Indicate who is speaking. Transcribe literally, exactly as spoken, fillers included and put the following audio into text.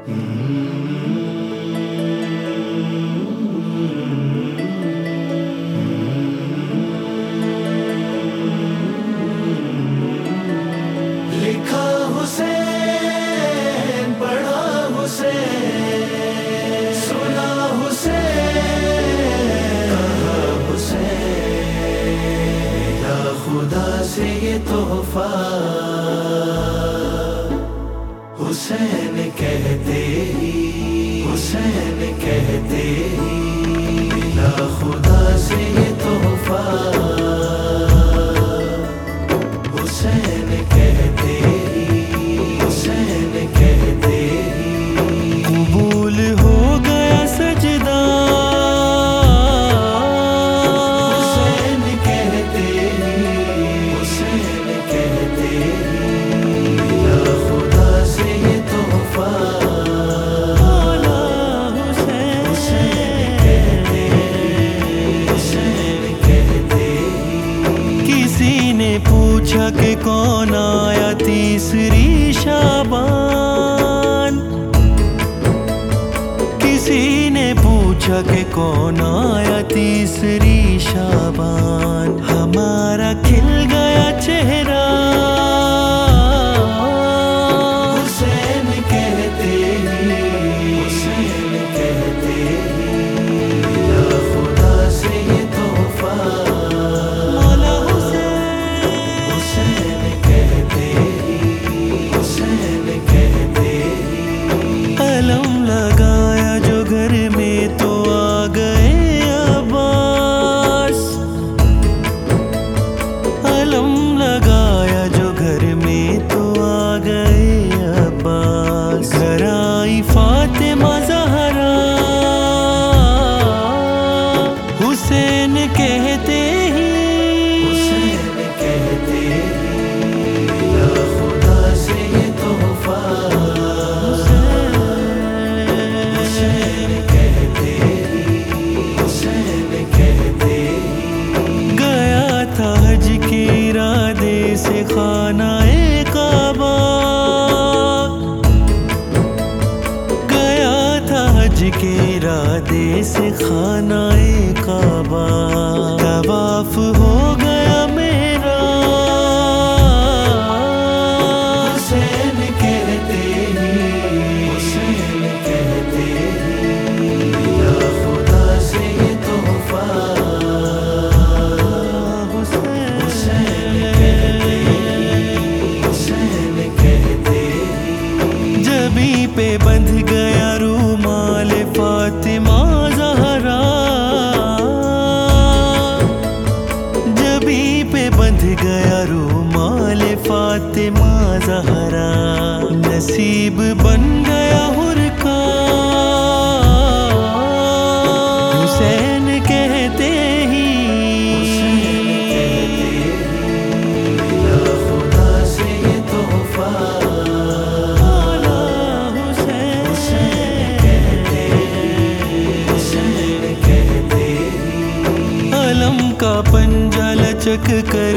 Speaker 1: لکھا حسین، پڑھا حسین، سنا حسین، کہا حسین، یا خدا سے یہ تحفہ حسین کہتے ہی، حسین کہتے ہی، یا خدا سے یہ تحفہ حسین کہتے ہی، حسین کہتے ہی،
Speaker 2: قبول ہو گیا سجدہ
Speaker 1: حسین کہتے ہی، حسین کہتے ہی، یا خدا سے یہ تحفہ حسین کہتے ہی، حسین کہتے ہی۔
Speaker 2: کسی نے پوچھا کہ کون آیا تیسری شعبان، کسی نے پوچھا کہ کون آیا تیسری شعبان، ہمارا کھل گیا چہرہ
Speaker 1: حسین کہتے ہی، حسین کہتے ہی، یا خدا سے یہ تحفہ
Speaker 2: مولا حسین،
Speaker 1: حسین کہتے ہی، حسین کہتے ہی،
Speaker 2: علم لگایا جو گھر میں تو آ گئے عباس، علم لگایا جو گھر میں تو آ گئے عباس، گھر آئی فاطمہ زہرا حسین کہتے ہی،
Speaker 1: حسین کہتے ہی، یا خدا سے یہ تحفہ حسین کہتے ہی، حسین کہتے ہی،
Speaker 2: گیا تھا حج کے ارادے سے خانہ کعبہ، گیا تھا حج کے ارادے سے خانہ کعبہ، طواف ہو گیا میرا
Speaker 1: حسین کہتے ہی، حسین کہتے ہی، یا خدا سے یہ تحفہ حسین کہتے ہی، حسین کہتے ہی،
Speaker 2: جبھی پہ بندھ گیا رومال فاطمہ زہرا، جبھی پہ بندھ گیا رومال فاطمہ زہرا، نصیب بن گیا حر کا حسین کہتے ہی،
Speaker 1: یا خدا سے یہ تحفہ حسین کہتے ہی، حسین کہتے ہی،
Speaker 2: علم کا پنجہ لچک کر